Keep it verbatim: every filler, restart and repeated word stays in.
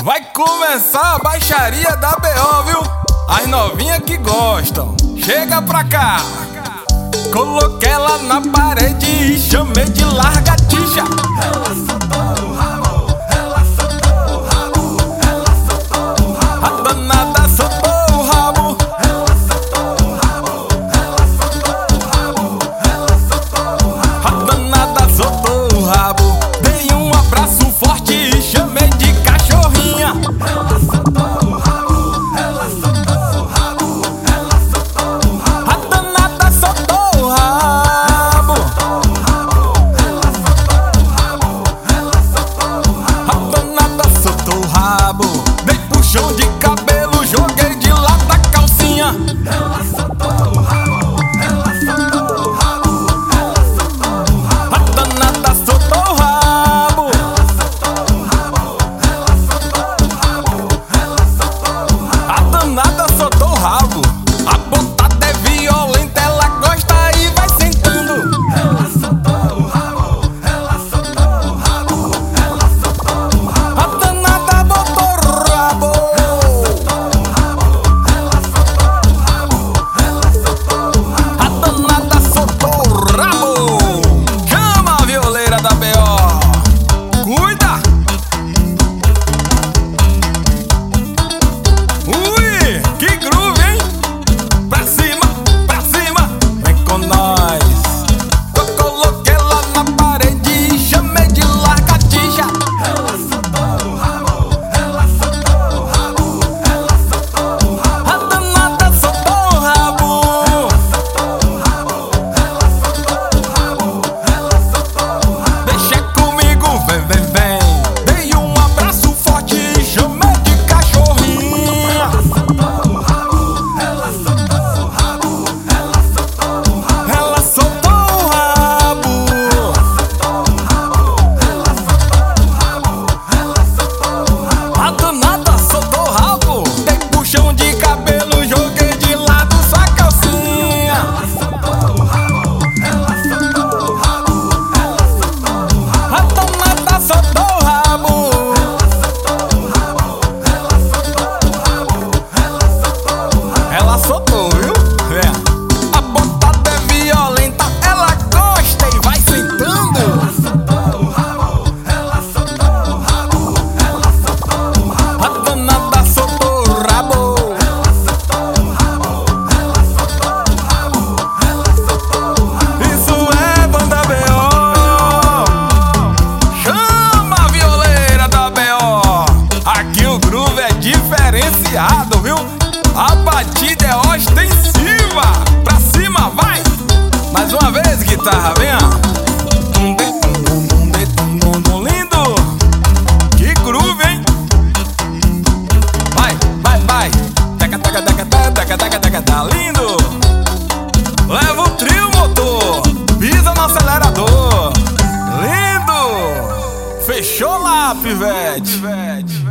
Vai começar a baixaria da B O, viu? As novinhas que gostam, chega pra cá. Coloquei ela na parede e chamei de largatixa. Ela soltou o rabo, ela soltou o rabo, ela soltou o rabo. A danada soltou o rabo, ela soltou o rabo, ela soltou o rabo, ela soltou o rabo. a danada soltou o rabo. Dei um abraço forte e chamei de cachorrinha. Ela soltou o rabo, ela soltou o rabo, ela soltou o rabo. A danada soltou o rabo, a danada soltou o rabo. Dei puxão de cabelo, joguei de lado da calcinha. Ela soltou o rabo, ela soltou o rabo, ela soltou o rabo. A danada soltou o rabo, Ela soltou o rabo, ela soltou o rabo, ela soltou o rabo. a danada soltou o rabo. A botada é violenta, ela gosta e vai sentando. Ela soltou o rabo, ela soltou o rabo, ela soltou o rabo. A danada botou o rabo, a danada soltou o rabo. Chama a violeira da B O, cuida. Ui, que groove, hein? Pra cima, pra cima, vem com nós. Eu coloquei ela na parede e chamei de largatixa. Ela soltou o rabo, ela soltou o rabo, ela soltou o rabo. A danada soltou o rabo, Soltou o rabo, ela soltou o rabo, ela soltou o rabo. deixa comigo, vem, vem, vem. Dei um abraço forte e chamei de cachorrinha. Soltou o rabo, ela soltou o rabo, ela soltou o rabo. Ela soltou o rabo, Soltou o rabo, ela soltou o rabo, ela soltou o rabo. a danada soltou o rabo. Dei puxão de cabelo, joguei de lado sua calcinha. Ela soltou o rabo, ela soltou o rabo, ela soltou o rabo. A danada soltou o rabo, Soltou o rabo, ela soltou o rabo, ela soltou o rabo. ela soltou, viu? É. A botada é violenta, ela gosta e vai sentando. Soltou o rabo, ela soltou o rabo, ela soltou o rabo. A danada soltou o rabo, Ela soltou o rabo, ela soltou o rabo, ela soltou o rabo. isso é banda B O. Chama a violeira da B O. Aqui o groove é diferenciado, viu? A batida é ostensiva. Pra cima, vai! Mais uma vez, guitarra, vem, ó. Tum, de, tum, tum, tum, de, tum, tum, tum. Lindo! Que groove, hein? Vai, vai, vai! Teca, teca, teca, teca, teca, teca, teca, tá lindo! Leva o trio, motor! Pisa no acelerador! Lindo! Fechou lá, pivete!